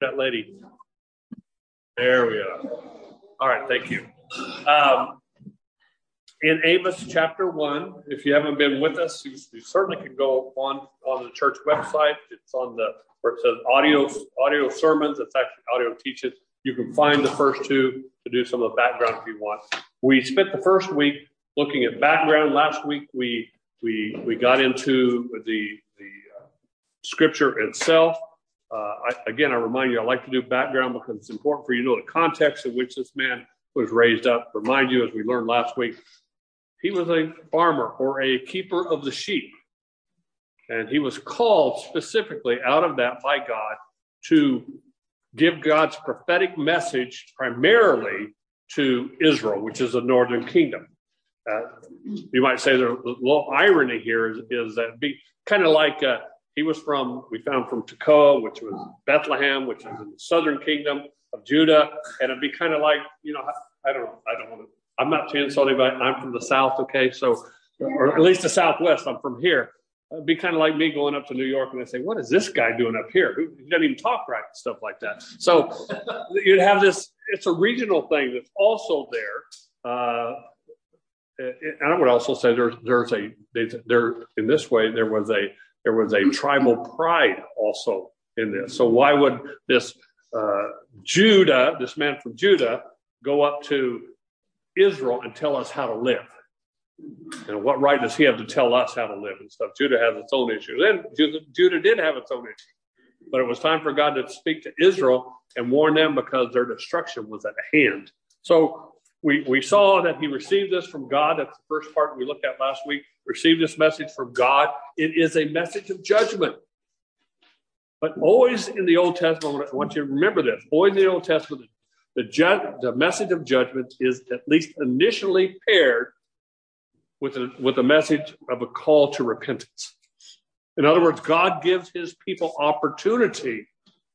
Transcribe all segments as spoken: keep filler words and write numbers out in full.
That lady. There we are. All right, thank you. Um, in Amos chapter one, if you haven't been with us, you, you certainly can go on, on the church website. It's on the where it says audio audio sermons. It's actually audio teaching. You can find the first two to do some of the background if you want. We spent the first week looking at background. Last week we we we got into the the uh, scripture itself. Uh, I, again, I remind you, I like to do background because it's important for you to know the context in which this man was raised up. Remind you, as we learned last week, he was a farmer or a keeper of the sheep. And he was called specifically out of that by God to give God's prophetic message primarily to Israel, which is the northern kingdom. Uh, you might say there's a little irony here is, is that be kind of like uh, he was from, we found from Tekoa, which was Bethlehem, which is in the southern kingdom of Judah. And it'd be kind of like, you know, I, I don't know, I don't want to, I'm not to insult anybody. I'm from the South, okay? So, or at least the Southwest, I'm from here. It'd be kind of like me going up to New York and I say, what is this guy doing up here? He doesn't even talk right and stuff like that. So you'd have this, it's a regional thing that's also there. Uh, and I would also say there's, there's a, there, in this way, there was a, there was a tribal pride also in this. So why would this uh, Judah, this man from Judah, go up to Israel and tell us how to live? And what right does he have to tell us how to live and stuff? Judah has its own issues. And Judah, Judah did have its own issues. But it was time for God to speak to Israel and warn them because their destruction was at hand. So we, we saw that he received this from God. That's the first part we looked at last week. Received this message from God. It is a message of judgment. But always in the Old Testament, I want you to remember this. Always in the Old Testament, the, ju- the message of judgment is at least initially paired with a, with a message of a call to repentance. In other words, God gives his people opportunity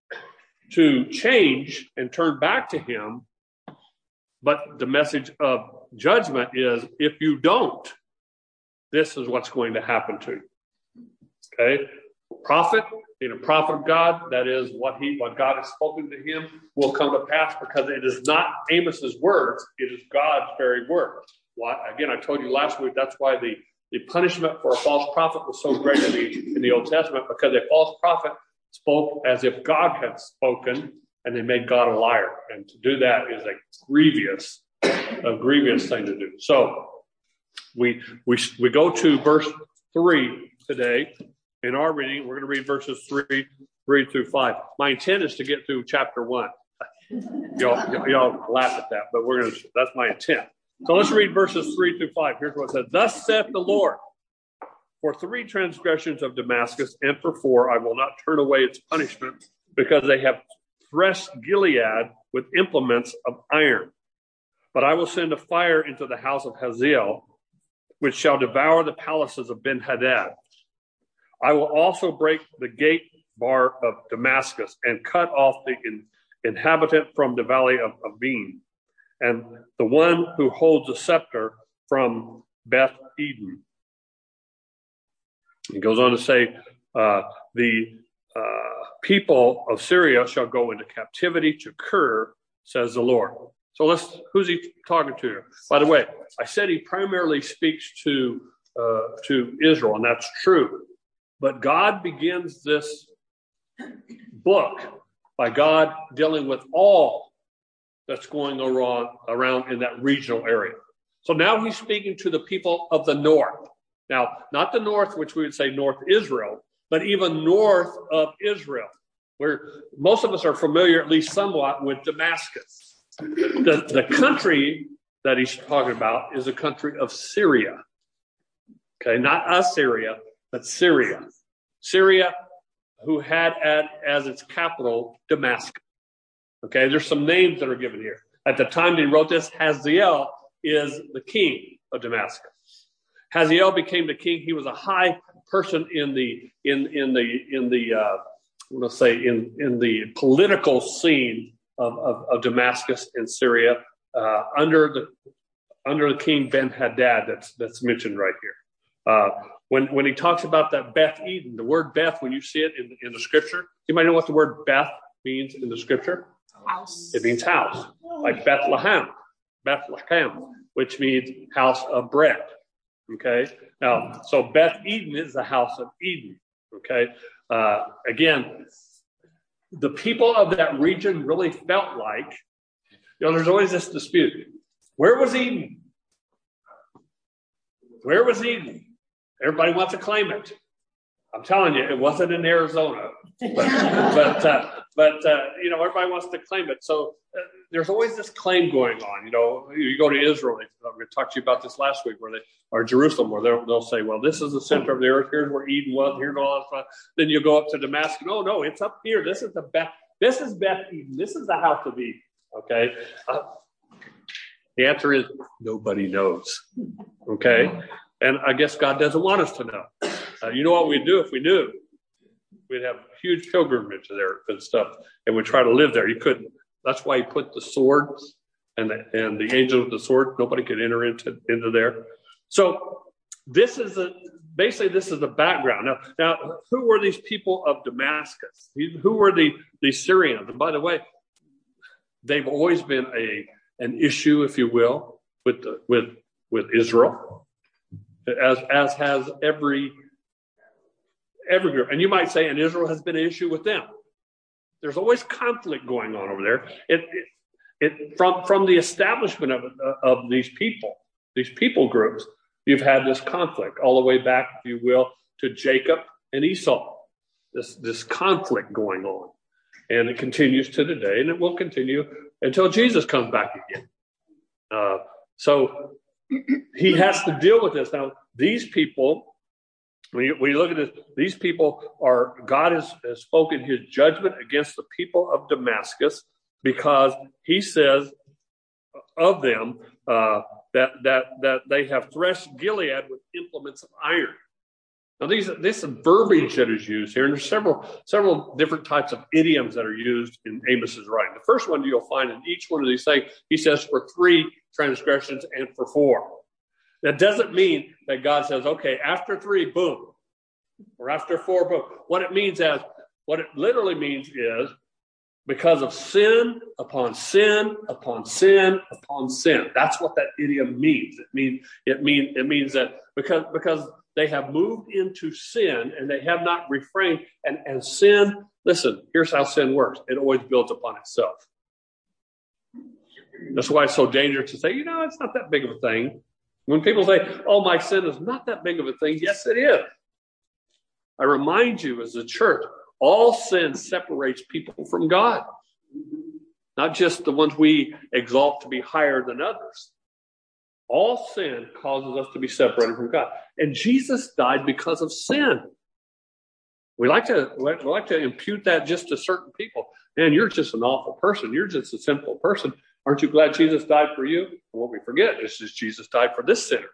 to change and turn back to him. But the message of judgment is, if you don't, this is what's going to happen to you. Okay? Prophet, being a prophet of God, that is what he, what God has spoken to him will come to pass because it is not Amos's words, it is God's very word. Well, again, I told you last week, that's why the, the punishment for a false prophet was so great in the, in the Old Testament, because a false prophet spoke as if God had spoken, and they made God a liar. And to do that is a grievous, a grievous thing to do. So we we we go to verse three today in our reading. We're going to read verses three, three through five. My intent is to get through chapter one. Y'all, y'all laugh at that, but we're going to. That's my intent. So let's read verses three through five. Here's what it says: Thus saith the Lord, for three transgressions of Damascus, and for four, I will not turn away its punishment, because they have threshed Gilead with implements of iron. But I will send a fire into the house of Hazael, which shall devour the palaces of Ben-Hadad. I will also break the gate bar of Damascus and cut off the in, inhabitant from the valley of Avim, and the one who holds the scepter from Beth Eden. He goes on to say, uh, the uh, people of Syria shall go into captivity to Kir, says the Lord. So let's, who's he talking to? By the way, I said he primarily speaks to uh, to Israel, and that's true. But God begins this book by God dealing with all that's going around, around in that regional area. So now he's speaking to the people of the north. Now, not the north, which we would say North Israel, but even north of Israel, where most of us are familiar, at least somewhat, with Damascus. The, the country that he's talking about is a country of Syria. Okay, not Assyria, but Syria. Syria, who had at, as its capital Damascus. Okay, there's some names that are given here. At the time that he wrote this, Hazael is the king of Damascus. Hazael became the king. He was a high person in the in in the in the uh, I'm going to say in in the political scene of, of, of Damascus in Syria uh, under the under the king Ben-Hadad that's that's mentioned right here. Uh, when when he talks about that Beth Eden, the word Beth, when you see it in in the scripture, you might know what the word Beth means in the scripture? House. It means house. Like Bethlehem, Bethlehem, which means house of bread. Okay. Now, so Beth Eden is the house of Eden. Okay. Uh, again, the people of that region really felt like, you know, there's always this dispute. Where was Eden? Where was Eden? Everybody wants to claim it. I'm telling you, it wasn't in Arizona. But, but, uh, but uh, you know, everybody wants to claim it. So uh, there's always this claim going on. You know, you go to Israel. We talked to you about this last week, where they, or Jerusalem, where they'll, they'll say, well, this is the center of the earth. Here's where Eden was. Here's all that stuff. Then you go up to Damascus. No, no, it's up here. This is the Beth. This is Beth Eden. This is the house of Eden. Okay. Uh, the answer is nobody knows. Okay. And I guess God doesn't want us to know. Uh, you know what we'd do if we knew? We'd have huge pilgrimage there and stuff, and we'd try to live there. You couldn't. That's why he put the sword and the, and the angel with the sword. Nobody could enter into, into there. So this is a, basically this is the background. Now, now, who were these people of Damascus? Who were the, the Syrians? And by the way, they've always been a an issue, if you will, with the, with with Israel, as as has every every group. And you might say, and Israel has been an issue with them. There's always conflict going on over there. It, it, it from from the establishment of of these people, these people groups, you've had this conflict all the way back, if you will, to Jacob and Esau. This this conflict going on, and it continues to today, and it will continue until Jesus comes back again. Uh, so he has to deal with this. Now, these people, when you, when you look at this, these people are, God has, has spoken his judgment against the people of Damascus, because he says of them uh, that, that, that they have threshed Gilead with implements of iron. Now, these this is verbiage that is used here, and there's several several different types of idioms that are used in Amos's writing. The first one you'll find in each one of these things, he says for three transgressions and for four. That doesn't mean that God says, okay, after three, boom, or after four, boom. What it means is, what it literally means is, because of sin upon sin upon sin upon sin. That's what that idiom means. It means it mean it means that because because they have moved into sin and they have not refrained. And, and sin, listen, here's how sin works. It always builds upon itself. That's why it's so dangerous to say, you know, it's not that big of a thing. When people say, oh, my sin is not that big of a thing, yes, it is. I remind you as a church, all sin separates people from God. Not just the ones we exalt to be higher than others. All sin causes us to be separated from God. And Jesus died because of sin. We like to we like to impute that just to certain people. Man, you're just an awful person. You're just a sinful person. Aren't you glad Jesus died for you? And what we forget is that Jesus died for this sinner.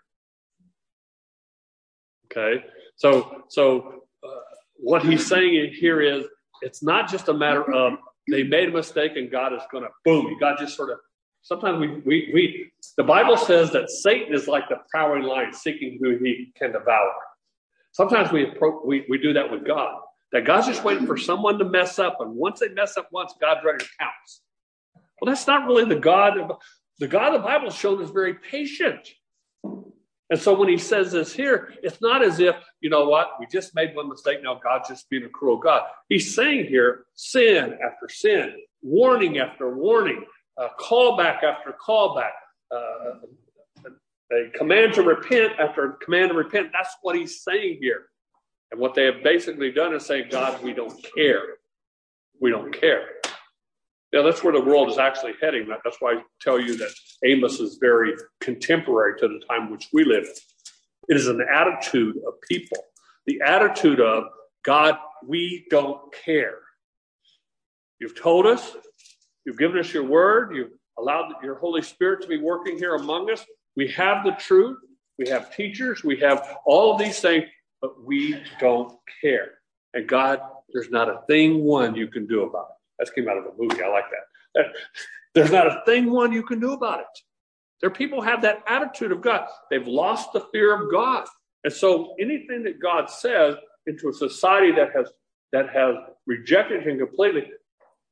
Okay? So, so uh, what he's saying here is, it's not just a matter of they made a mistake and God is going to, boom, God just sort of, sometimes we, we, we, the Bible says that Satan is like the prowling lion seeking who he can devour. Sometimes we, we, we do that with God, that God's just waiting for someone to mess up. And once they mess up once, God's ready to pounce. Well, that's not really the God. Of, the God of the Bible shown is very patient. And so when he says this here, it's not as if, you know what, we just made one mistake, now God's just being a cruel God. He's saying here, sin after sin, warning after warning, uh, callback after callback, uh, a command to repent after command to repent. That's what he's saying here. And what they have basically done is say, God, we don't care. We don't care. Now, that's where the world is actually heading. That's why I tell you that Amos is very contemporary to the time which we live in. It is an attitude of people. The attitude of, God, we don't care. You've told us. You've given us your word. You've allowed your Holy Spirit to be working here among us. We have the truth. We have teachers. We have all of these things, but we don't care. And God, there's not a thing one you can do about it. That came out of a movie. I like that. There's not a thing one you can do about it. There people have that attitude of God. They've lost the fear of God. And so anything that God says into a society that has that has rejected him completely,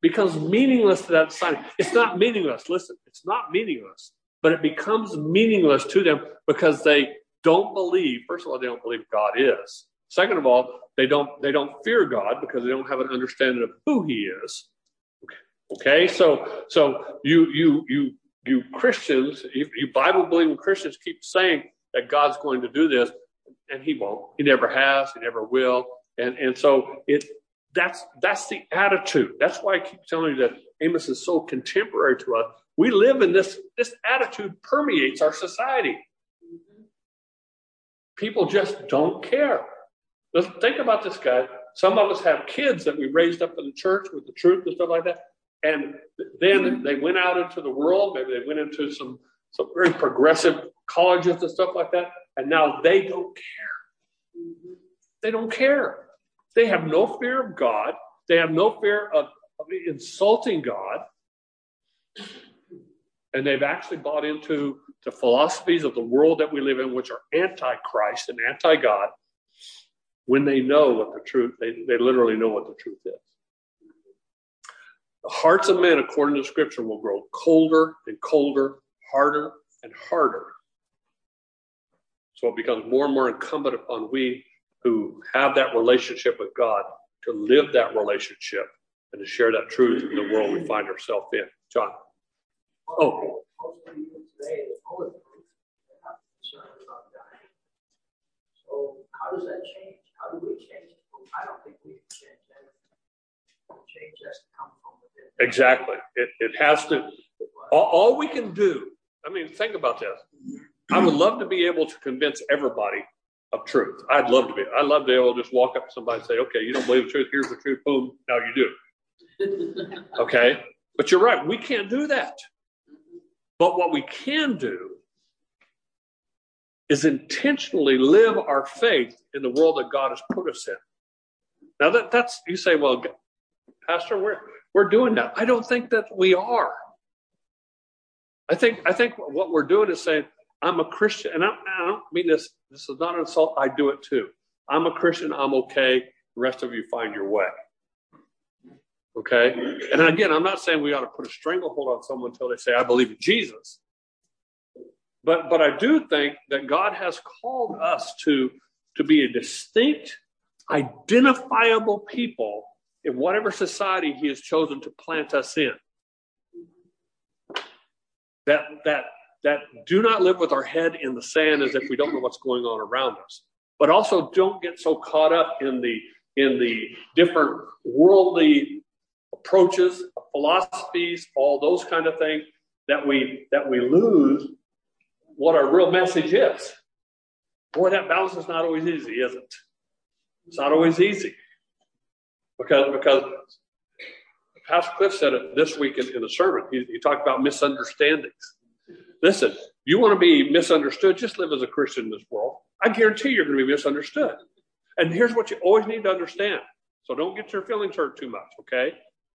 becomes meaningless to that society. It's not meaningless. Listen, it's not meaningless, but it becomes meaningless to them because they don't believe. First of all, they don't believe God is. Second of all, they don't they don't fear God because they don't have an understanding of who He is. Okay, so so you you you you Christians, you, you Bible believing Christians keep saying that God's going to do this, and He won't. He never has. He never will. And and so it that's that's the attitude. That's why I keep telling you that Amos is so contemporary to us. We live in this this attitude permeates our society. People just don't care. Let's think about this, guy. Some of us have kids that we raised up in the church with the truth and stuff like that. And then they went out into the world. Maybe they went into some, some very progressive colleges and stuff like that. And now they don't care. They don't care. They have no fear of God. They have no fear of, of insulting God. And they've actually bought into the philosophies of the world that we live in, which are anti-Christ and anti-God. When they know what the truth, they, they literally know what the truth is. The hearts of men, according to Scripture, will grow colder and colder, harder and harder. So it becomes more and more incumbent upon we who have that relationship with God to live that relationship and to share that truth in the world we find ourselves in. John. Oh. So how does that change? How do we change it? I don't think we can change that. Change has to come from within. Exactly. It it has to. All, all we can do. I mean, think about this. I would love to be able to convince everybody of truth. I'd love to be. I'd love to be able to just walk up to somebody and say, "Okay, you don't believe the truth. Here's the truth. Boom. Now you do." Okay. But you're right. We can't do that. But what we can do is intentionally live our faith in the world that God has put us in. Now that that's, you say, well, Pastor, we're, we're doing that. I don't think that we are. I think, I think what we're doing is saying, I'm a Christian, and I, I don't mean this, this is not an insult. I do it too. I'm a Christian. I'm okay. The rest of you find your way. Okay. And again, I'm not saying we ought to put a stranglehold on someone until they say, I believe in Jesus. But but I do think that God has called us to, to be a distinct, identifiable people in whatever society He has chosen to plant us in. That that that do not live with our head in the sand as if we don't know what's going on around us. But also don't get so caught up in the in the different worldly approaches, philosophies, all those kind of things that we that we lose what our real message is. Boy, that balance is not always easy, is it? It's not always easy. Because, because Pastor Cliff said it this week in, in the sermon. He, he talked about misunderstandings. Listen, you want to be misunderstood, just live as a Christian in this world. I guarantee you're going to be misunderstood. And here's what you always need to understand. So don't get your feelings hurt too much, okay?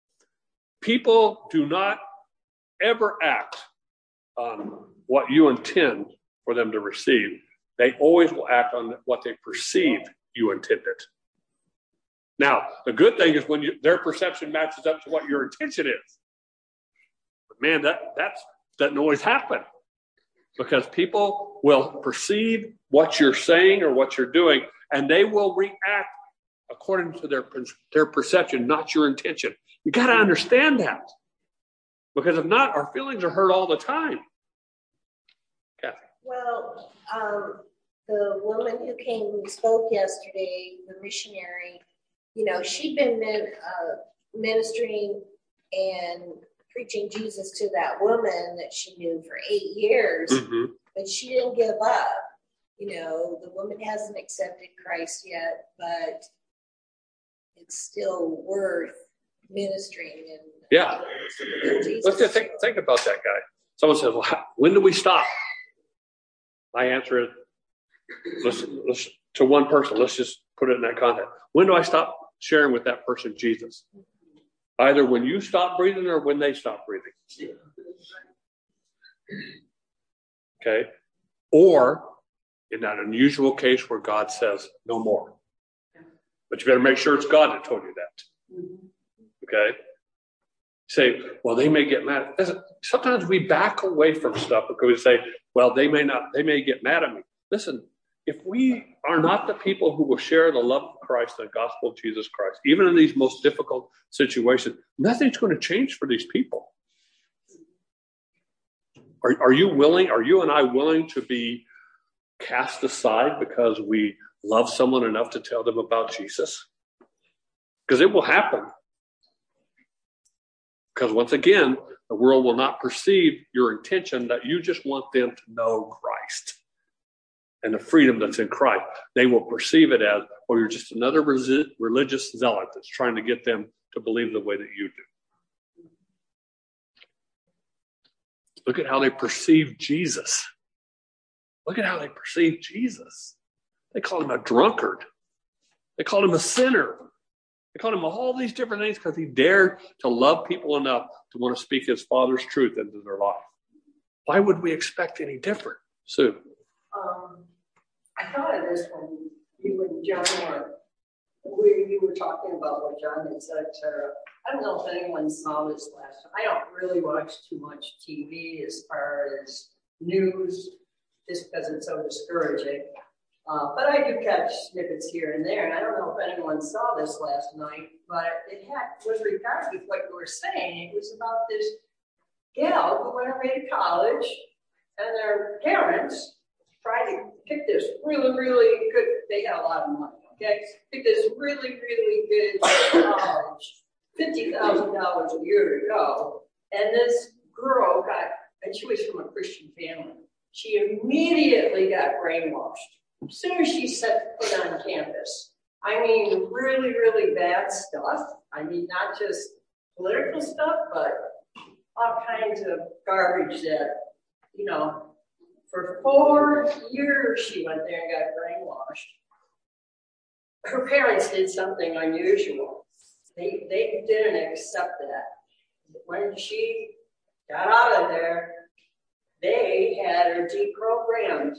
People do not ever act on what you intend for them to receive. They always will act on what they perceive you intended. Now, the good thing is when you, their perception matches up to what your intention is. But man, that that's, doesn't always happen. Because people will perceive what you're saying or what you're doing, and they will react according to their, their perception, not your intention. You got to understand that. Because if not, our feelings are hurt all the time. Kathy. Well, um, the woman who came and spoke yesterday, the missionary, you know, she'd been min, uh, ministering and preaching Jesus to that woman that she knew for eight years, mm-hmm. but she didn't give up. You know, the woman hasn't accepted Christ yet, but it's still worth ministering and yeah. Let's just think, think about that guy. Someone says, well, when do we stop? My answer is, let's, let's, to one person, let's just put it in that context. When do I stop sharing with that person Jesus? Either when you stop breathing or when they stop breathing. Okay? Or in that unusual case where God says, no more. But you better make sure it's God that told you that. Okay? say, well, they may get mad. Sometimes we back away from stuff because we say, well, they may not, they may get mad at me. Listen, if we are not the people who will share the love of Christ and the gospel of Jesus Christ, even in these most difficult situations, nothing's going to change for these people. Are, are you willing, are you and I willing to be cast aside because we love someone enough to tell them about Jesus? Because it will happen. Because once again, the world will not perceive your intention that you just want them to know Christ and the freedom that's in Christ. They will perceive it as, well, you're just another resi- religious zealot that's trying to get them to believe the way that you do. Look at how they perceive Jesus. Look at how they perceive Jesus. They called him a drunkard. They called him a sinner. They called him all these different things because he dared to love people enough to want to speak his Father's truth into their life. Why would we expect any different? Sue? Um, I thought of this when you and John were, we, you were talking about what John had said, Sarah. I don't know if anyone saw this last time. I don't really watch too much T V as far as news, just because it's so discouraging. Uh, but I do catch snippets here and there, and I don't know if anyone saw this last night, but it had, with regard to what you were saying, it was about this gal who went away to college, and their parents tried to pick this really, really good, they had a lot of money, okay? Pick this really, really good college, fifty thousand dollars a year to go, and this girl got, and she was from a Christian family, she immediately got brainwashed. As soon as she set foot on campus, I mean, really, really bad stuff. I mean, not just political stuff, but all kinds of garbage that, you know, for four years she went there and got brainwashed. Her parents did something unusual. They, they didn't accept that. When she got out of there, they had her deprogrammed.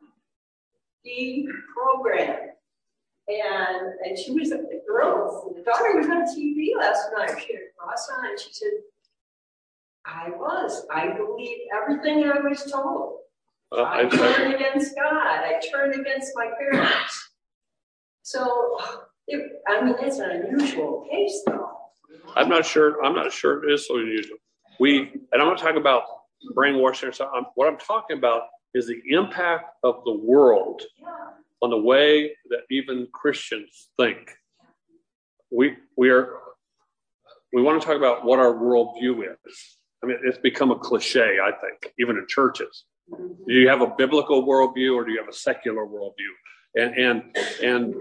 Deprogrammed. And and she was, the girl, the daughter was on T V last night. She had cross on and she said, I was. I believed everything I was told. Uh, I, I turned against God. I turned against my parents. So, it, I mean, it's an unusual case, though. I'm not sure. I'm not sure it is so unusual. We, and I'm not talking about brainwashing or something. What I'm talking about is the impact of the world yeah. on the way that even Christians think. We we are we want to talk about what our worldview is. I mean, it's become a cliche, I think, even in churches. Mm-hmm. Do you have a biblical worldview or do you have a secular worldview? And and and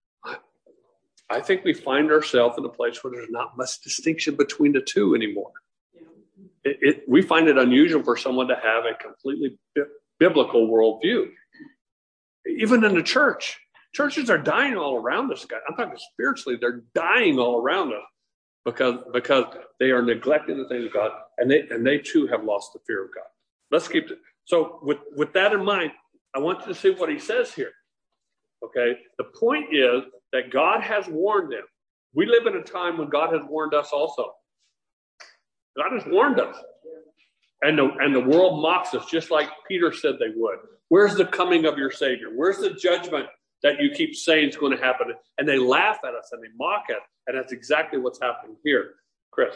I think we find ourselves in a place where there's not much distinction between the two anymore. It, it, we find it unusual for someone to have a completely bi- biblical worldview. Even in the church, churches are dying all around us, guys. I'm talking spiritually; they're dying all around us because because they are neglecting the things of God, and they and they too have lost the fear of God. Let's keep it. So, with with that in mind, I want you to see what he says here. Okay, the point is that God has warned them. We live in a time when God has warned us also. God has warned us. And the, and the world mocks us just like Peter said they would. Where's the coming of your Savior? Where's the judgment that you keep saying is going to happen? And they laugh at us and they mock us. And that's exactly what's happening here. Chris.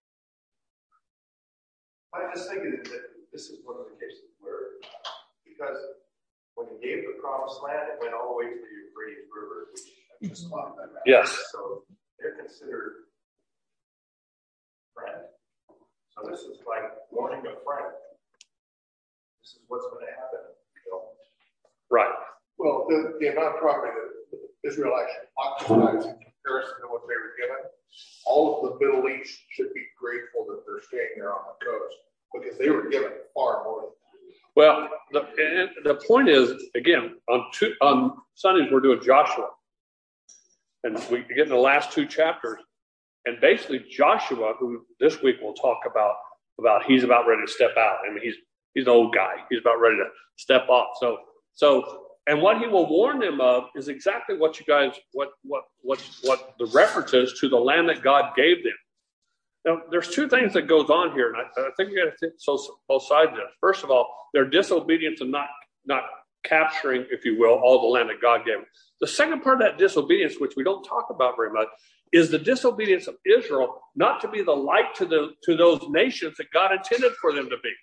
I just think that this is one of the cases where, because when he gave the promised land, it went all the way to the Euphrates River, which I just talked about. Yes. So they're considered friends. So this is like warning a friend. This is what's going to happen. You know? Right. Well, the, the amount of property that Israel actually occupies in comparison to what they were given, all of the Middle East should be grateful that they're staying there on the coast because they were given far more. Well, the, and the point is, again, on two, on Sundays we're doing Joshua, and we get in the last two chapters. And basically, Joshua, who this week we'll talk about, about he's about ready to step out. I mean, he's he's an old guy. He's about ready to step off. So, so, and what he will warn them of is exactly what you guys, what what what what the references to the land that God gave them. Now, there's two things that goes on here, and I, I think we got to think so, both sides of this. First of all, their disobedience and not not capturing, if you will, all the land that God gave them. The second part of that disobedience, which we don't talk about very much, is the disobedience of Israel not to be the light to the to those nations that God intended for them to be.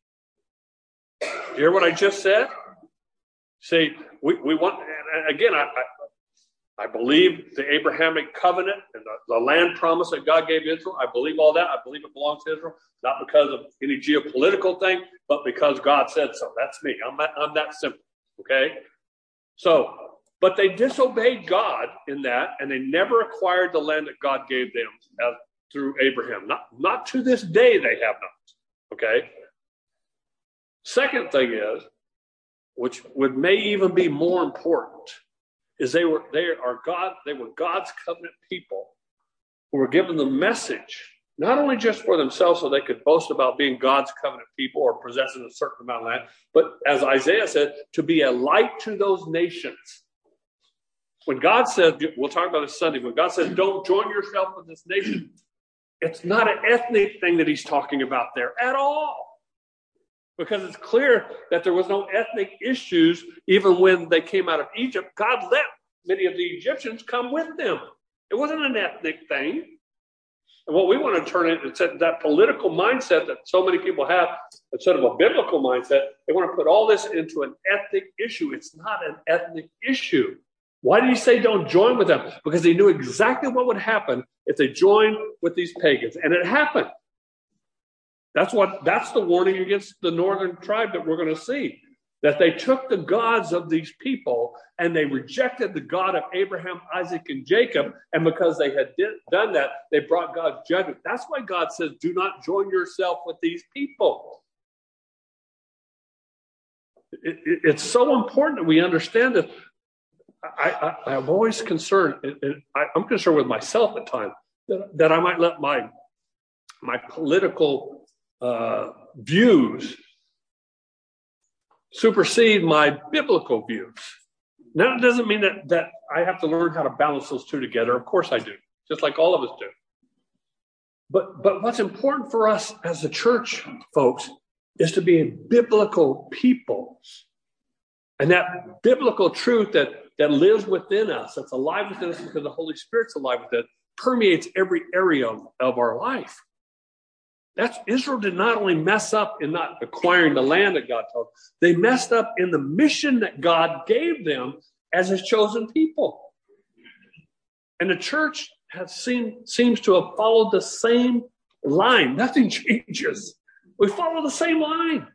You hear what I just said? See, we, we want, and again, I, I, I believe the Abrahamic covenant and the, the land promise that God gave Israel. I believe all that. I believe it belongs to Israel, not because of any geopolitical thing, but because God said so. That's me. I'm that, I'm that simple. Okay? So, but they disobeyed God in that, and they never acquired the land that God gave them as, through Abraham. Not, not to this day they have not. Okay? Second thing is, which would may even be more important, is they were they are God, they were God's covenant people who were given the message, not only just for themselves so they could boast about being God's covenant people or possessing a certain amount of land, but as Isaiah said, to be a light to those nations. When God said, we'll talk about this Sunday, when God says, don't join yourself with this nation, it's not an ethnic thing that he's talking about there at all. Because it's clear that there was no ethnic issues even when they came out of Egypt. God let many of the Egyptians come with them. It wasn't an ethnic thing. And what we want to turn it into that political mindset that so many people have, instead of a biblical mindset, they want to put all this into an ethnic issue. It's not an ethnic issue. Why did he say don't join with them? Because he knew exactly what would happen if they joined with these pagans. And it happened. That's what, that's the warning against the northern tribe that we're going to see. That they took the gods of these people and they rejected the God of Abraham, Isaac, and Jacob. And because they had did, done that, they brought God's judgment. That's why God says, do not join yourself with these people. It, it, it's so important that we understand this. I, I, I'm always concerned, and I, I'm concerned with myself at times, that, that I might let my, my political uh, views supersede my biblical views. Now, it doesn't mean that, that I have to learn how to balance those two together. Of course I do, just like all of us do. But, but what's important for us as a church, folks, is to be a biblical people. And that biblical truth that, that lives within us, that's alive within us because the Holy Spirit's alive within it, permeates every area of, of our life. That's Israel did not only mess up in not acquiring the land that God told them, they messed up in the mission that God gave them as his chosen people. And the church has seen, seems to have followed the same line. Nothing changes. We follow the same line.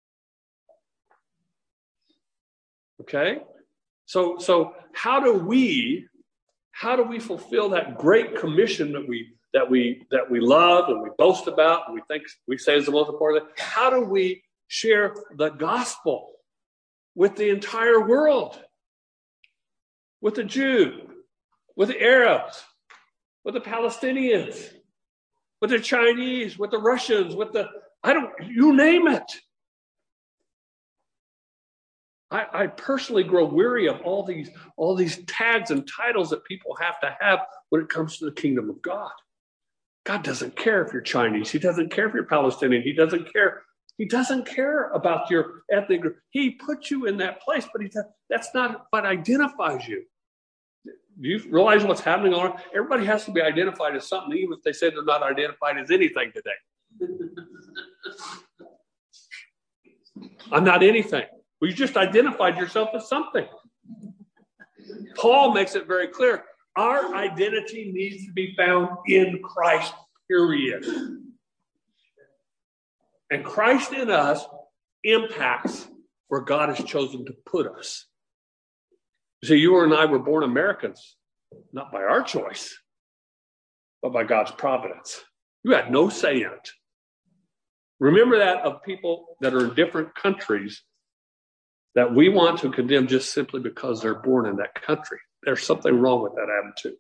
Okay? So, so how do we, how do we fulfill that great commission that we that we that we love and we boast about and we think we say is the most important thing? How do we share the gospel with the entire world? With the Jew, with the Arabs, with the Palestinians, with the Chinese, with the Russians, with the, I don't, you name it. I, I personally grow weary of all these, all these tags and titles that people have to have when it comes to the kingdom of God. God doesn't care if you're Chinese. He doesn't care if you're Palestinian. He doesn't care. He doesn't care about your ethnic group. He put you in that place, but he, that's not what identifies you. Do you realize what's happening on? Everybody has to be identified as something, even if they say they're not identified as anything today. I'm not anything. Well, you just identified yourself as something. Paul makes it very clear. Our identity needs to be found in Christ, period. And Christ in us impacts where God has chosen to put us. You see, you and I were born Americans, not by our choice, but by God's providence. You had no say in it. Remember that of people that are in different countries that we want to condemn just simply because they're born in that country. There's something wrong with that attitude.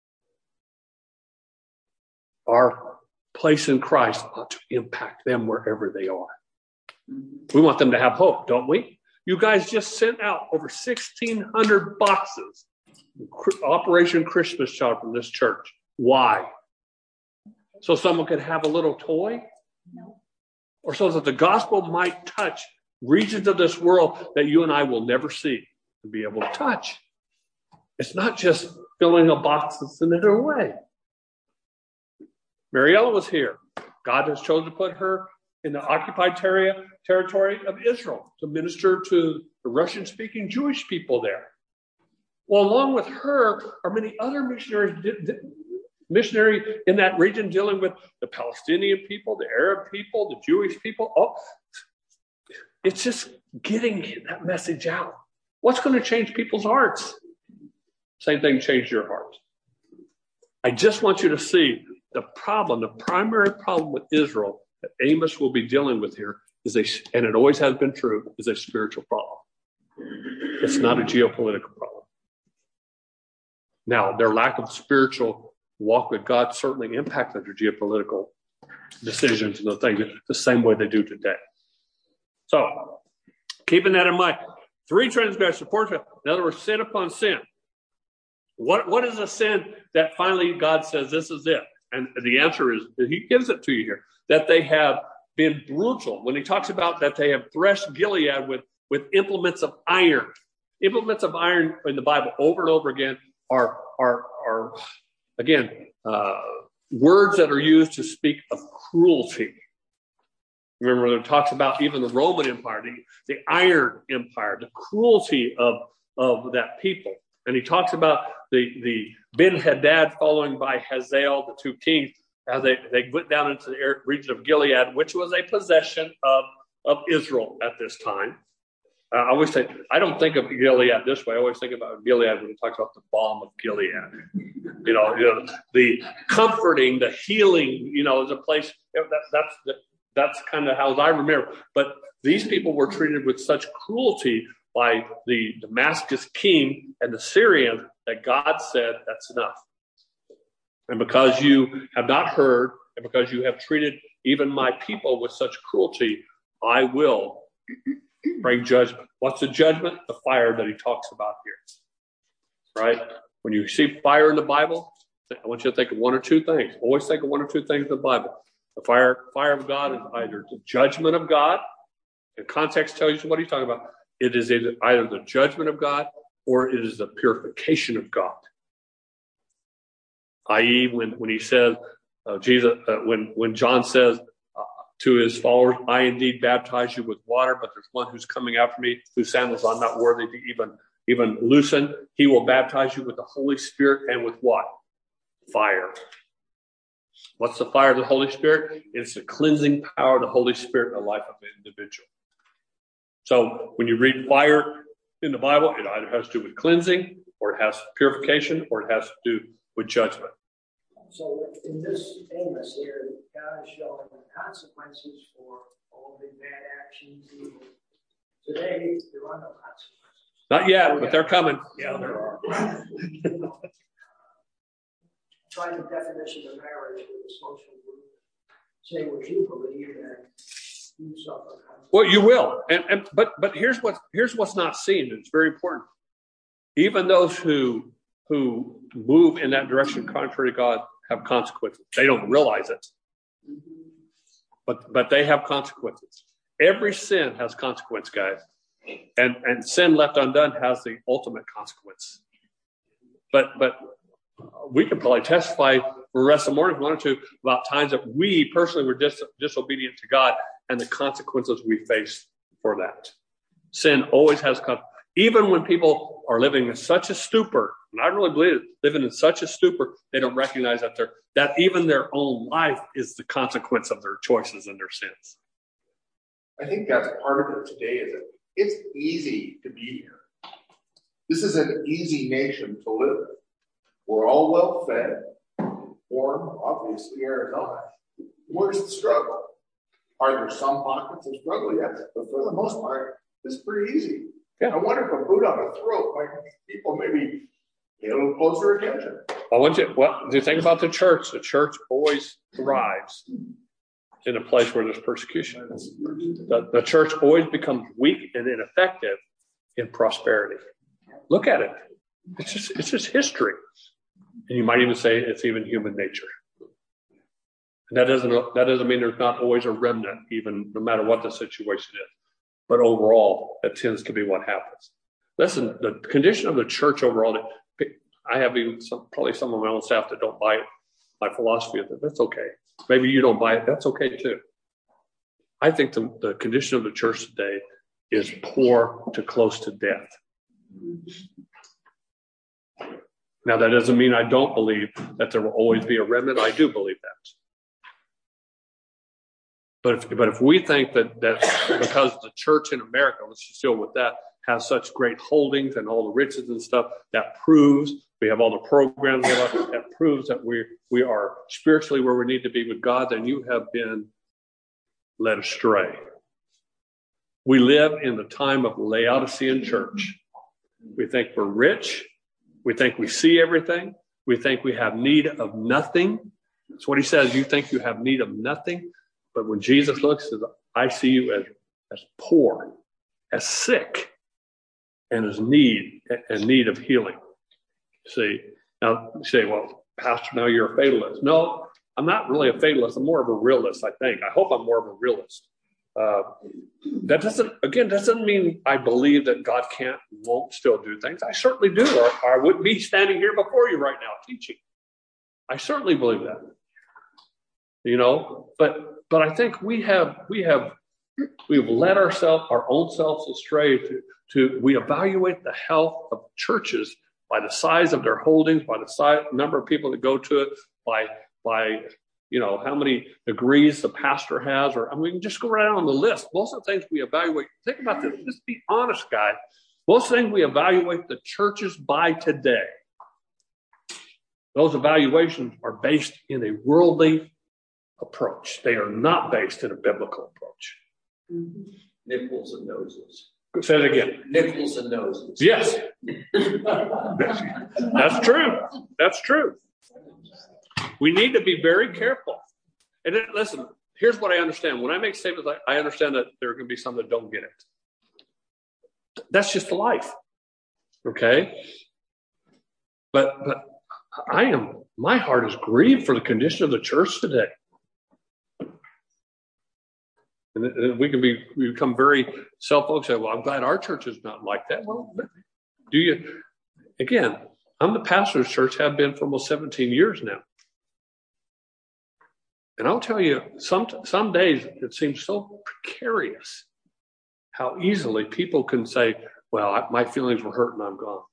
Our place in Christ ought to impact them wherever they are. We want them to have hope, don't we? You guys just sent out over sixteen hundred boxes, Operation Christmas Child from this church. Why? So someone could have a little toy? No. Or so that the gospel might touch regions of this world that you and I will never see and be able to touch. It's not just filling a box and sending it away. Mariella was here. God has chosen to put her in the occupied ter- territory of Israel to minister to the Russian-speaking Jewish people there. Well, along with her are many other missionaries, missionary in that region dealing with the Palestinian people, the Arab people, the Jewish people. Oh, it's just getting that message out. What's going to change people's hearts? Same thing changed your heart. I just want you to see the problem, the primary problem with Israel that Amos will be dealing with here is a, and it always has been true, is a spiritual problem. It's not a geopolitical problem. Now, their lack of spiritual walk with God certainly impacted their geopolitical decisions and the things the same way they do today. So, keeping that in mind, three transgressions, in other words, sin upon sin. What, what is a sin that finally God says this is it? And the answer is, he gives it to you here, that they have been brutal. When he talks about that they have threshed Gilead with, with implements of iron. Implements of iron in the Bible over and over again are, are, are again, uh, words that are used to speak of cruelty. Remember, when it talks about even the Roman Empire, the, the Iron Empire, the cruelty of, of that people. And he talks about the, the Ben-Hadad following by Hazael, the two kings, how they, they went down into the region of Gilead, which was a possession of, of Israel at this time. Uh, I always say, I don't think of Gilead this way. I always think about Gilead when he talks about the balm of Gilead. You know, you know the comforting, the healing, you know, is a place, that, that's the, that's kind of how I remember. But these people were treated with such cruelty by the Damascus king and the Syrians that God said, that's enough. And because you have not heard, and because you have treated even my people with such cruelty, I will bring judgment. What's the judgment? The fire that he talks about here. Right? When you see fire in the Bible, I want you to think of one or two things. Always think of one or two things in the Bible. The fire, fire of God is either the judgment of God, and context tells you what he's talking about. It is either the judgment of God or it is the purification of God. that is, when, when he says, uh, Jesus, uh, when, when John says uh, to his followers, I indeed baptize you with water, but there's one who's coming after me, whose sandals I'm not worthy to even, even loosen. He will baptize you with the Holy Spirit and with what? Fire. What's the fire of the Holy Spirit? It's the cleansing power of the Holy Spirit in the life of an individual. So when you read fire in the Bible, it either has to do with cleansing, or it has purification, or it has to do with judgment. So in this Amos here, God is showing the consequences for all the bad actions. Today, there are no consequences. Not yet, but they're coming. Yeah, there are. Try the definition of marriage with a social group. Say what you believe and you suffer. Well, you will, and and but but here's what here's what's not seen. And it's very important. Even those who who move in that direction contrary to God have consequences. They don't realize it, but but they have consequences. Every sin has consequence, guys, and and sin left undone has the ultimate consequence. But but we could probably testify for the rest of the morning if we wanted to about times that we personally were dis- disobedient to God and the consequences we face for that. Sin always has consequences. Even when people are living in such a stupor, and I really believe it, living in such a stupor, they don't recognize that they're, that even their own life is the consequence of their choices and their sins. I think that's part of it today, is that it's easy to be here. This is an easy nation to live in. We're all well fed, warm, obviously, Arizona. Where's the struggle? Are there some pockets of struggle? Yes, but for the most part, it's pretty easy. Yeah. I wonder if a boot on the throat might make people maybe pay a little closer attention. I want you, what do you think about the church? The church always thrives in a place where there's persecution. The, the church always becomes weak and ineffective in prosperity. Look at it. It's just, it's just history. And you might even say it's even human nature. And that doesn't that doesn't mean there's not always a remnant, even no matter what the situation is. But overall, that tends to be what happens. Listen, the condition of the church overall, I have even some, probably some of my own staff that don't buy my philosophy of it. That's okay. Maybe you don't buy it. That's okay too. I think the, the condition of the church today is poor to close to death. Now, that doesn't mean I don't believe that there will always be a remnant. I do believe that. But if, but if we think that, that because the church in America, let's just deal with that, has such great holdings and all the riches and stuff, that proves we have all the programs that proves that we we are spiritually where we need to be with God, then you have been led astray. We live in the time of Laodicean church. We think we're rich. We think we see everything. We think we have need of nothing. That's what he says. You think you have need of nothing. But when Jesus looks, says, I see you as, as poor, as sick, and as need, and need of healing. See, now you say, well, Pastor, now you're a fatalist. No, I'm not really a fatalist. I'm more of a realist, I think. I hope I'm more of a realist. Uh, that doesn't, again, doesn't mean I believe that God can't, won't still do things. I certainly do, or I wouldn't be standing here before you right now teaching. I certainly believe that. You know, but but I think we have we have we've led ourselves, our own selves astray to to we evaluate the health of churches by the size of their holdings, by the size number of people that go to it, by by you know how many degrees the pastor has, or I mean, we can just go right on the list. Most of the things we evaluate. Think about this. Just be honest, guys. Most things we evaluate the churches by today. Those evaluations are based in a worldly approach. They are not based in a biblical approach. Mm-hmm. Nickels and noses. Say it again. Nickels and noses. Yes. That's true. That's true. We need to be very careful. And then, listen, here's what I understand. When I make statements, I, I understand that there can be some that don't get it. That's just life. Okay? But but I am, my heart is grieved for the condition of the church today. And we can be we become very self-focused. Well, I'm glad our church is not like that. Well, do you? Again, I'm the pastor of the church, have been for almost seventeen years now. And I'll tell you, some some days it seems so precarious how easily people can say, well, I, my feelings were hurt and I'm gone.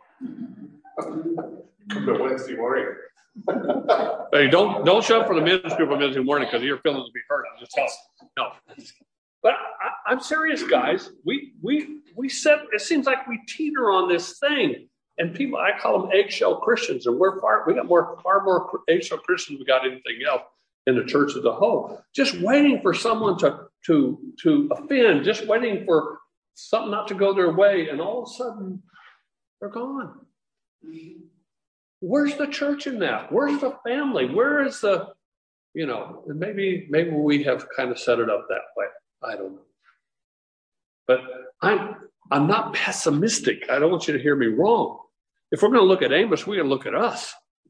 Come to Wednesday morning. Hey, don't don't show up for the men's group on Wednesday morning because your feelings will be hurt. I'm just telling you. No, but I, I'm serious, guys. We we we said it seems like we teeter on this thing, and people I call them eggshell Christians, and we're far we got more far more eggshell Christians we got anything else in the church as a whole. Just waiting for someone to to to offend, just waiting for something not to go their way, and all of a sudden they're gone. Where's the church in that? Where's the family? Where is the, you know, and maybe maybe we have kind of set it up that way. I don't know. But I'm I'm not pessimistic. I don't want you to hear me wrong. If we're going to look at Amos, we're going to look at us.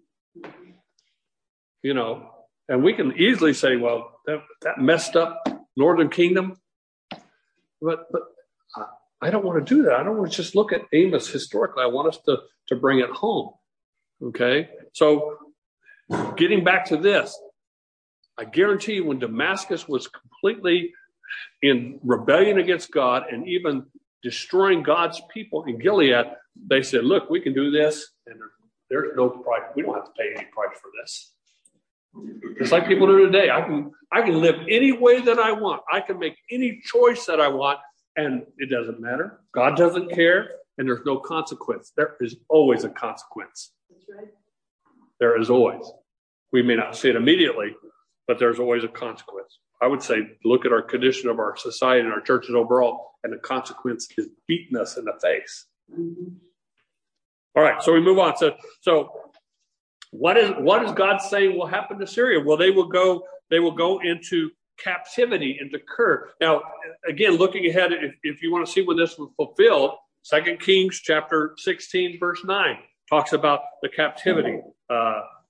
You know, and we can easily say, well, that, that messed up Northern Kingdom. But but I don't want to do that. I don't want to just look at Amos historically. I want us to, to bring it home. Okay, so getting back to this, I guarantee you when Damascus was completely in rebellion against God and even destroying God's people in Gilead, they said, look, we can do this and there's no price. We don't have to pay any price for this. It's like people do today. I can I can live any way that I want. I can make any choice that I want, and it doesn't matter. God doesn't care, and there's no consequence. There is always a consequence. That's right. There is always. We may not see it immediately, but there's always a consequence. I would say look at our condition of our society and our churches overall, and the consequence is beating us in the face. Mm-hmm. All right, so we move on. So, so what is what is God saying will happen to Syria? Well, they will go. They will go into captivity, into Kir. Now, again, looking ahead, if, if you want to see when this was fulfilled, Second Kings chapter sixteen, verse nine talks about the captivity. Uh,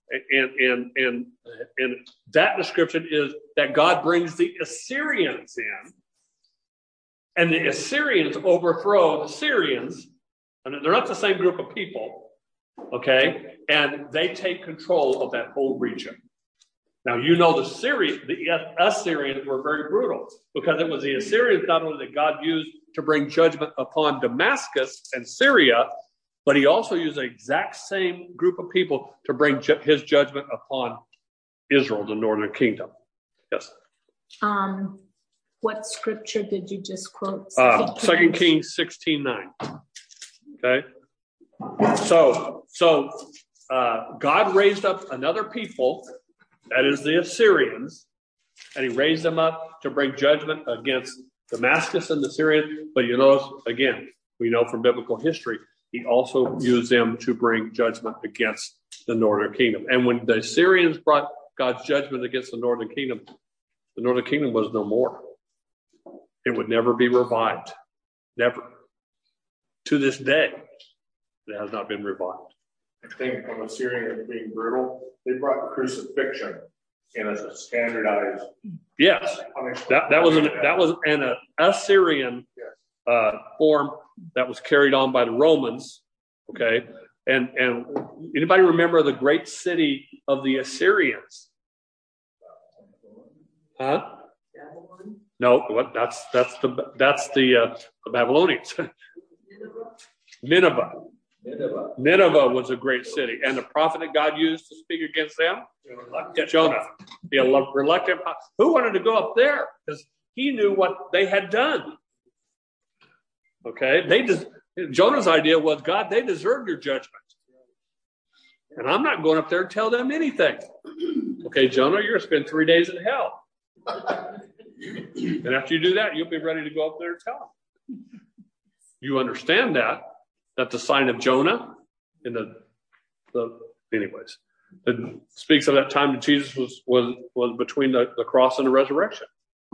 And, and, and, and that description is that God brings the Assyrians in, and the Assyrians overthrow the Syrians, and they're not the same group of people, okay? And they take control of that whole region. Now, you know the Syrian, the Assyrians were very brutal, because it was the Assyrians not only that God used to bring judgment upon Damascus and Syria, but he also used the exact same group of people to bring ju- his judgment upon Israel, the northern kingdom. Yes. Um, what scripture did you just quote? Uh, Second Kings sixteen nine. Okay. So, so uh, God raised up another people, that is the Assyrians, and he raised them up to bring judgment against Damascus and the Syrians. But you notice, again, we know from biblical history, he also used them to bring judgment against the northern kingdom. And when the Assyrians brought God's judgment against the northern kingdom, the northern kingdom was no more. It would never be revived. Never. To this day, it has not been revived. I think from Assyrians being brutal, they brought crucifixion in as a standardized Yes, punishment. that, that was an that was an uh, Assyrian uh, form that was carried on by the Romans. Okay, and and anybody remember the great city of the Assyrians? Huh? No, what? That's that's the that's the, uh, the Babylonians. Nineveh. Nineveh. Nineveh was a great city, and the prophet that God used to speak against them, Jonah, the reluctant. Who wanted to go up there? Because he knew what they had done. Okay, they just Jonah's idea was, God, they deserve your judgment, and I'm not going up there to tell them anything. Okay, Jonah, you're going to spend three days in hell, and after you do that, you'll be ready to go up there and tell them. You understand that? That's the sign of Jonah in the, the anyways. It speaks of that time that Jesus was was was between the, the cross and the resurrection.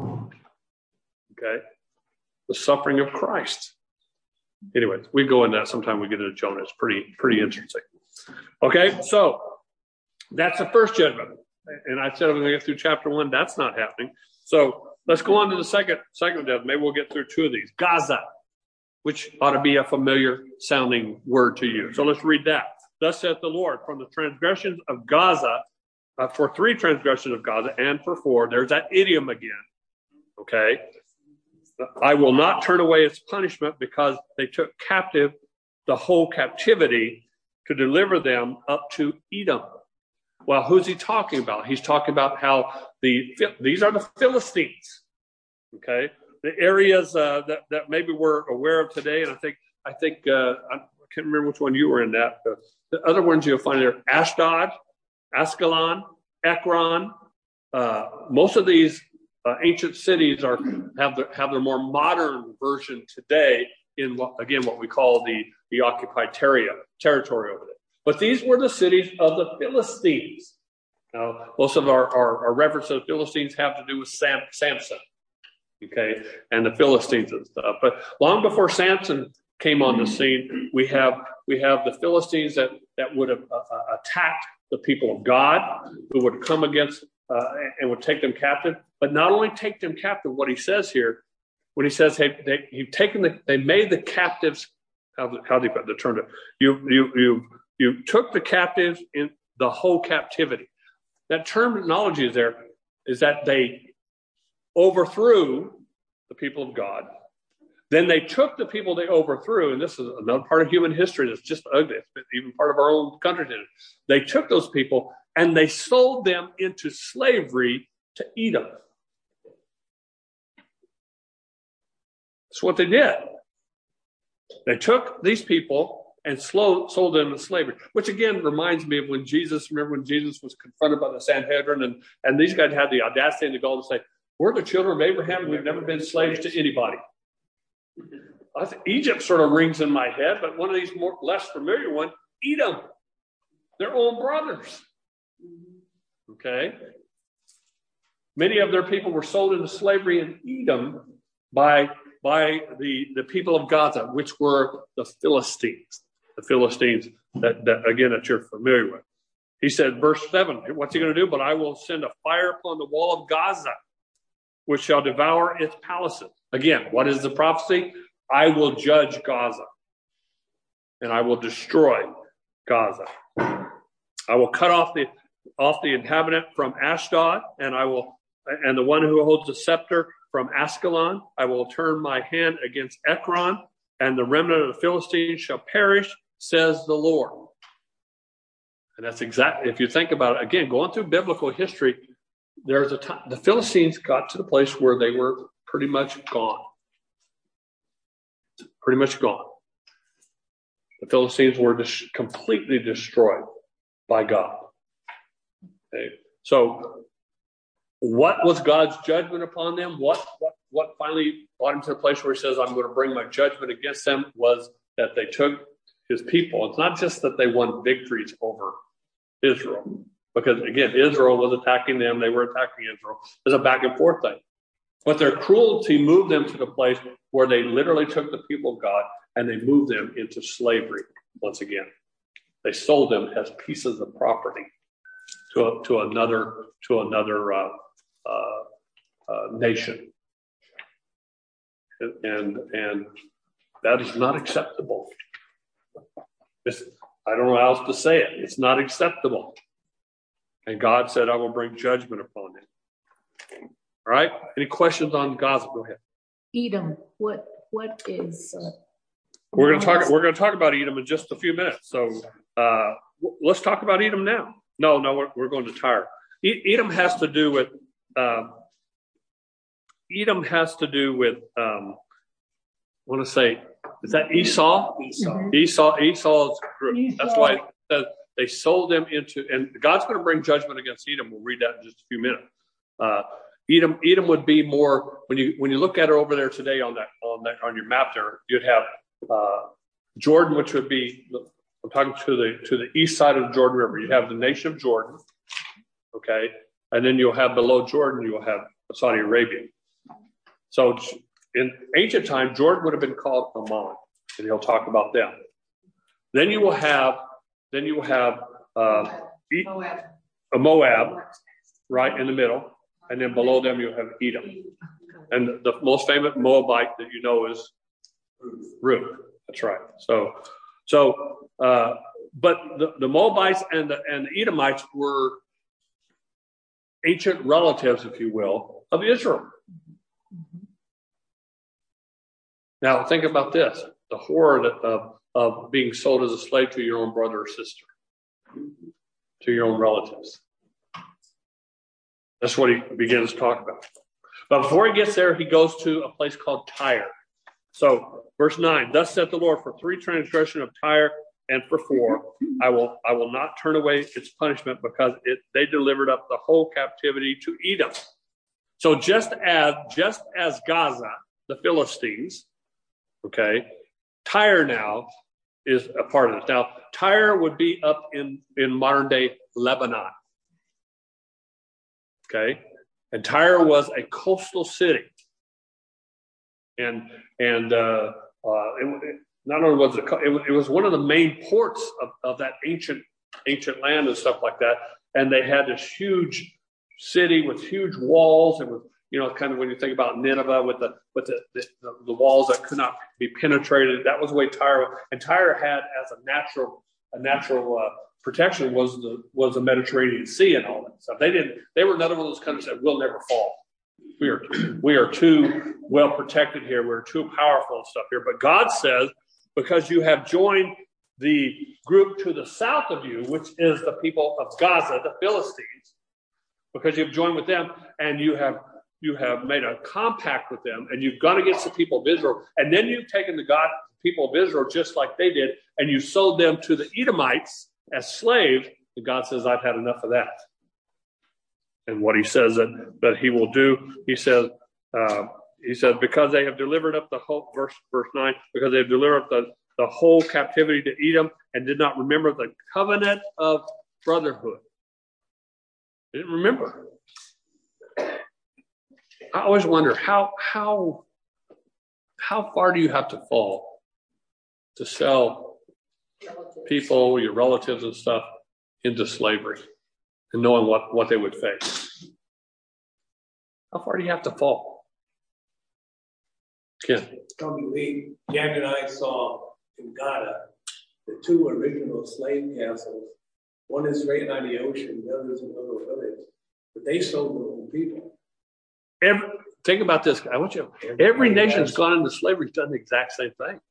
Okay. The suffering of Christ. Anyways, we go into that sometime we get into Jonah. It's pretty, pretty interesting. Okay, so that's the first judgment. And I said I'm going to get through chapter one. That's not happening. So let's go on to the second second judgment. Maybe we'll get through two of these. Gaza, which ought to be a familiar sounding word to you. So let's read that. Thus saith the Lord, from the transgressions of Gaza, uh, for three transgressions of Gaza, and for four, there's that idiom again. Okay. I will not turn away its punishment, because they took captive the whole captivity to deliver them up to Edom. Well, who's he talking about? He's talking about how the, these are the Philistines. Okay. The areas uh, that, that maybe we're aware of today, and I think I think uh, I can't remember which one you were in that. But the other ones you'll find there: Ashdod, Ascalon, Ekron. Uh, most of these uh, ancient cities are have the, have their more modern version today in what, again, what we call the the occupied terria, territory over there. But these were the cities of the Philistines. Now, most of our, our, our reference to the Philistines have to do with Sam, Samson. Okay, and the Philistines and stuff. But long before Samson came on the scene, we have we have the Philistines that that would have uh, attacked the people of God, who would come against uh, and would take them captive. But not only take them captive, what he says here, when he says, "Hey, they, you've taken the, they made the captives." How how do you put the term? You you you you took the captives in the whole captivity. That terminology is there is that they overthrew the people of God. Then they took the people they overthrew, and this is another part of human history that's just ugly. It's been even part of our own country. They took those people and they sold them into slavery to Edom. That's what they did. They took these people and slow, sold them into slavery, which again reminds me of when Jesus, remember when Jesus was confronted by the Sanhedrin, and, and these guys had the audacity and the gall to say, we're the children of Abraham. We've never been slaves to anybody. I think Egypt sort of rings in my head, but one of these more less familiar ones, Edom, their own brothers. Okay. Many of their people were sold into slavery in Edom by, by the, the people of Gaza, which were the Philistines. The Philistines that, that again, that you're familiar with. He said, verse seven, what's he going to do? But I will send a fire upon the wall of Gaza, which shall devour its palaces. Again, what is the prophecy? I will judge Gaza, and I will destroy Gaza. I will cut off the off the inhabitant from Ashdod, and I will and the one who holds the scepter from Ascalon. I will turn my hand against Ekron, and the remnant of the Philistines shall perish, says the Lord. And that's exactly, if you think about it, again, going through biblical history, there's a time the Philistines got to the place where they were pretty much gone. Pretty much gone. The Philistines were dis- completely destroyed by God. Okay. So, what was God's judgment upon them? What, what, what finally brought him to the place where he says, I'm going to bring my judgment against them, was that they took his people. It's not just that they won victories over Israel, because again, Israel was attacking them, they were attacking Israel. It was a back and forth thing. But their cruelty moved them to the place where they literally took the people of God and they moved them into slavery once again. They sold them as pieces of property to a, to another to another uh, uh, uh, nation, and and that is not acceptable. It's, I don't know how else to say it. It's not acceptable. And God said, I will bring judgment upon them. All right? Any questions on Gaza? Go ahead. Edom, what what is uh, we're going to talk we're going to talk about Edom in just a few minutes. So uh, w- let's talk about Edom now. No, no, we're, we're going to Tyre. E- Edom has to do with um, Edom has to do with um, I want to say, is that Esau? Esau. Mm-hmm. Esau, Esau's group. Esau. That's why it says they sold them into, and God's going to bring judgment against Edom. We'll read that in just a few minutes. Uh, Edom, Edom would be more, when you when you look at it over there today on that on that on your map there, you'd have uh, Jordan, which would be, I'm talking to the to the east side of the Jordan River. You have the nation of Jordan, okay, and then you'll have below Jordan, you'll have Saudi Arabia. So in ancient time, Jordan would have been called Ammon, and he'll talk about them. Then you will have, then you will have uh, Moab. a Moab, right in the middle, and then below them you have Edom. And the most famous Moabite that you know is Ruth. That's right. So, so, uh, but the, the Moabites and the and the Edomites were ancient relatives, if you will, of Israel. Now, think about this, the horror of, of being sold as a slave to your own brother or sister, to your own relatives. That's what he begins to talk about. But before he gets there, he goes to a place called Tyre. So, verse nine, thus saith the Lord, for three transgression of Tyre and for four, I will I will not turn away its punishment, because it they delivered up the whole captivity to Edom. So just as just as Gaza, the Philistines, okay, Tyre now is a part of this. Now, Tyre would be up in, in modern day Lebanon. Okay, and Tyre was a coastal city, and and uh, uh, it, it, not only was it, it, it was one of the main ports of, of that ancient ancient land and stuff like that. And they had this huge city with huge walls, and with, you know, kind of when you think about Nineveh with the with the, the, the walls that could not be penetrated. That was the way Tyre, and Tyre had as a natural a natural uh, protection was the was the Mediterranean Sea and all that stuff. They didn't. They were another one of those countries that will never fall. We are we are too well protected here. We're too powerful and stuff here. But God says, because you have joined the group to the south of you, which is the people of Gaza, the Philistines, because you've joined with them and you have you have made a compact with them, and you've gone against the people of Israel, and then you've taken the God people of Israel just like they did, and you sold them to the Edomites as slaves. And God says, I've had enough of that. And what he says that, that he will do, he says, uh, he says, because they have delivered up the whole, verse verse nine, because they have delivered up the, the whole captivity to Edom and did not remember the covenant of brotherhood. They didn't remember. I always wonder, how how how far do you have to fall to sell people, your relatives and stuff, into slavery and knowing what, what they would face. How far do you have to fall? Ken? Tommy Lee, Jack and I saw in Ghana the two original slave castles. One is right on the ocean, the other is in a little village. But they sold their own people. Every, think about this. I want you. Every nation that's gone into slavery has done the exact same thing.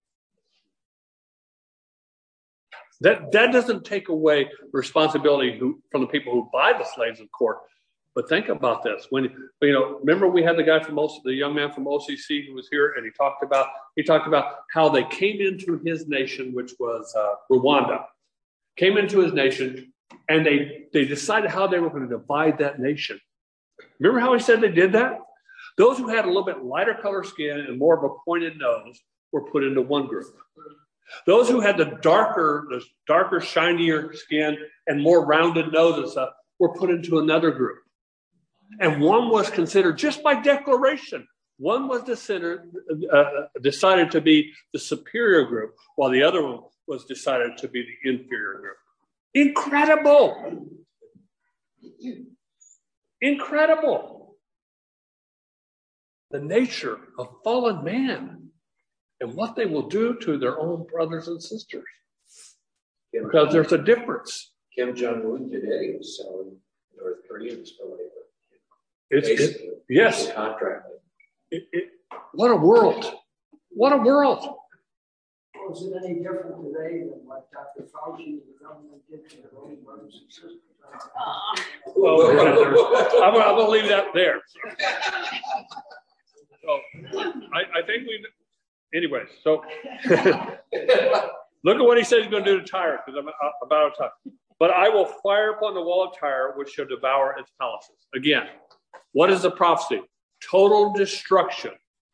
That that doesn't take away responsibility who, from the people who buy the slaves, of course. But think about this. When you know, remember we had the guy from O C, the young man from O C C who was here, and he talked about he talked about how they came into his nation, which was uh, Rwanda, came into his nation, and they they decided how they were going to divide that nation. Remember how he said they did that? Those who had a little bit lighter color skin and more of a pointed nose were put into one group. Those who had the darker, the darker, shinier skin and more rounded nose and stuff were put into another group. And one was considered, just by declaration, one was considered, uh, decided to be the superior group, while the other one was decided to be the inferior group. Incredible! Incredible! The nature of fallen man and what they will do to their own brothers and sisters. Because there's a difference. Kim Jong-un today is selling North Koreans for labor. It's, it, yes. Contracting. It, it, what a world. What a world. Well, is it any different today than what Doctor Fauci and the government did to their own brothers and sisters? Well, I'm, I'm going to leave that there. So, I, I think we, anyways, so look at what he says he's going to do to Tyre, because I'm about out of time. But I will fire upon the wall of Tyre, which shall devour its palaces. Again, what is the prophecy? Total destruction.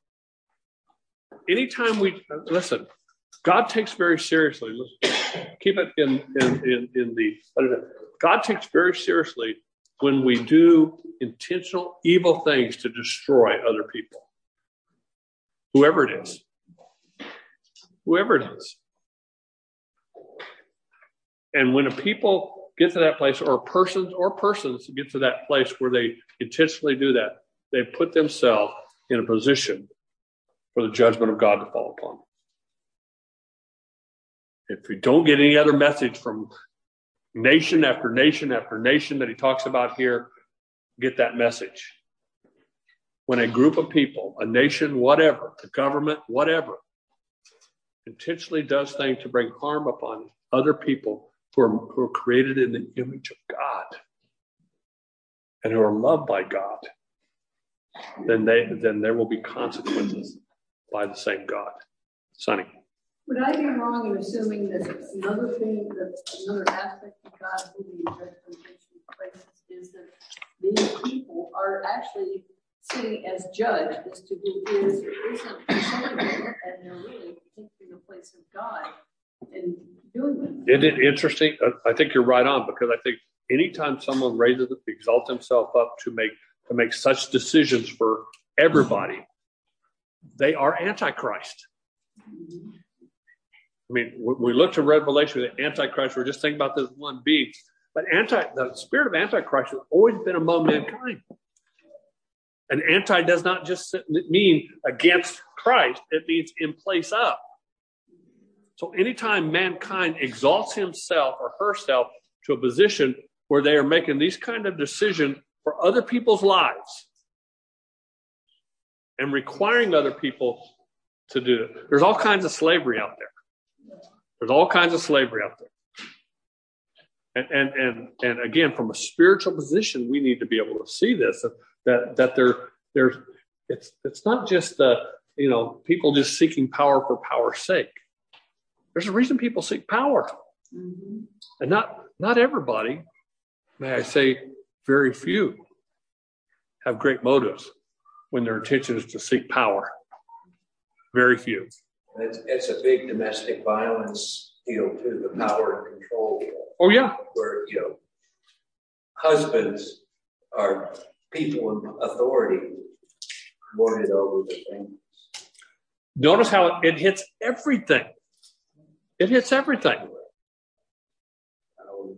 Anytime we, listen, God takes very seriously, listen, keep it in, in, in, in the, God takes very seriously when we do intentional evil things to destroy other people. Whoever it is. Whoever it is. And when a people get to that place, or persons or persons get to that place where they intentionally do that, they put themselves in a position for the judgment of God to fall upon them. If we don't get any other message from nation after nation after nation that he talks about here, get that message. When a group of people, a nation, whatever, a government, whatever, intentionally does things to bring harm upon other people who are, who are created in the image of God and who are loved by God, then they then there will be consequences by the same God. Sonny. Would I be wrong in assuming that another thing, that another aspect of God who the justification places is that these people are actually sitting as judge as to who is or isn't considered, and they're really taking the place of God and doing it. Isn't it interesting? I think you're right on, because I think anytime someone raises, exalts himself up to make to make such decisions for everybody, they are Antichrist. I mean, when we look to Revelation, the Antichrist, we're just thinking about this one being, but anti the spirit of Antichrist has always been among mankind. And anti does not just mean against Christ, it means in place of. So anytime mankind exalts himself or herself to a position where they are making these kind of decisions for other people's lives and requiring other people to do it, there's all kinds of slavery out there. There's all kinds of slavery out there. And, and, and, and again, from a spiritual position, we need to be able to see this, that, that there, there's, it's, it's not just the, you know, people just seeking power for power's sake. There's a reason people seek power. Mm-hmm. And not, not everybody, may I say, very few have great motives when their intention is to seek power. Very few. It's, it's a big domestic violence deal too, the power and control. Oh yeah. Where, you know, husbands are people in authority lorded over the things. Notice how it, it hits everything. It hits everything. Um,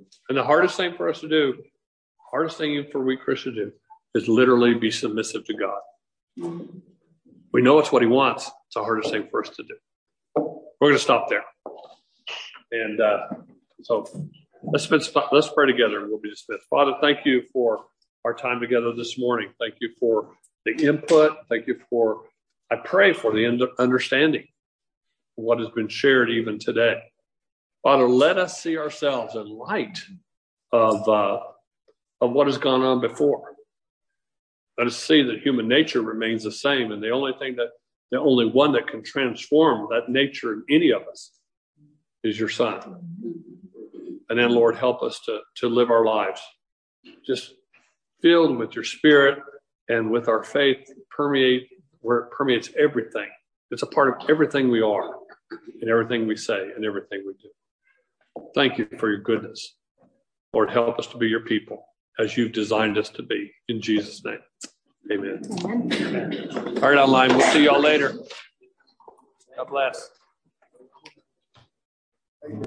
And the hardest thing for us to do, hardest thing for we Christians to do, is literally be submissive to God. Mm-hmm. We know it's what he wants. It's the hardest thing for us to do. We're going to stop there. And uh, so let's, spend, let's pray together and we'll be dismissed. Father, thank you for our time together this morning. Thank you for the input. Thank you for, I pray for the understanding of what has been shared even today. Father, let us see ourselves in light of, uh, of what has gone on before. Let us see that human nature remains the same, and the only thing that, the only one that can transform that nature in any of us is your Son. And then, Lord, help us to, to live our lives just filled with your Spirit and with our faith permeate where it permeates everything. It's a part of everything we are and everything we say and everything we do. Thank you for your goodness. Lord, help us to be your people as you've designed us to be. In Jesus' name, amen. Amen. All right, online. We'll see y'all later. God bless.